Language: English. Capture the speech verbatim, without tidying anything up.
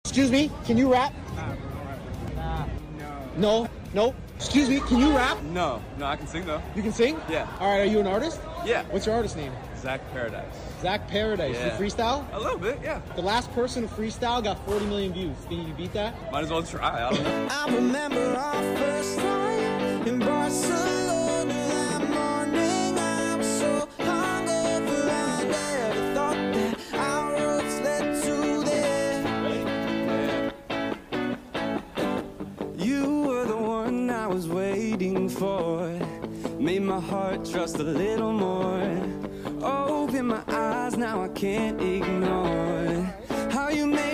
Excuse me, can you rap? Nah. No. No. Excuse me, can you rap? No. No, I can sing though. You can sing? Yeah. All right, are you an artist? Yeah. What's your artist name? Zach Paradise. Zach Paradise. Yeah. You freestyle? A little bit, yeah. The last person to freestyle got forty million views. Think you can beat that? Might as well try. I don't know. I remember our first time in Barcelona that morning. I was so hungover, I never thought that our roads led to there. You were the one I was waiting for. Made my heart trust a little more. Open my eyes, now I can't ignore how you made